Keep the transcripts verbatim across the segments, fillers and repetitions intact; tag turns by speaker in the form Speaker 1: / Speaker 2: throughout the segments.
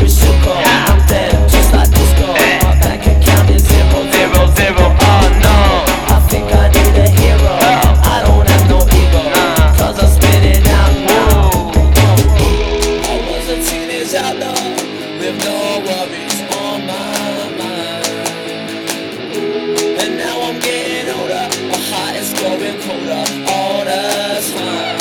Speaker 1: every circle. I'm dead, just like disco. My bank account is zero, zero, zero. Oh no, I think I need a hero. I don't have no ego, cause I'm spinning out now. I was a teenage outlaw with no worries on my mind, and now I'm getting older. My heart is growing colder all the time.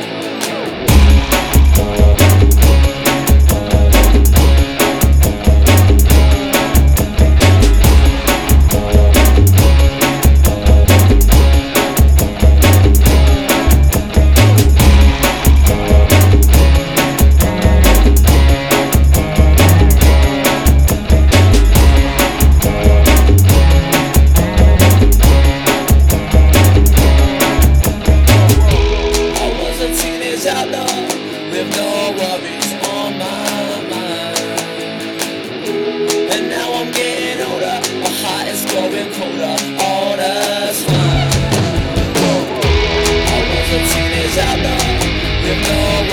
Speaker 1: Outlaw with no worries on my mind, and now I'm getting older. My heart is growing colder all the time. I was a teenage outlaw with no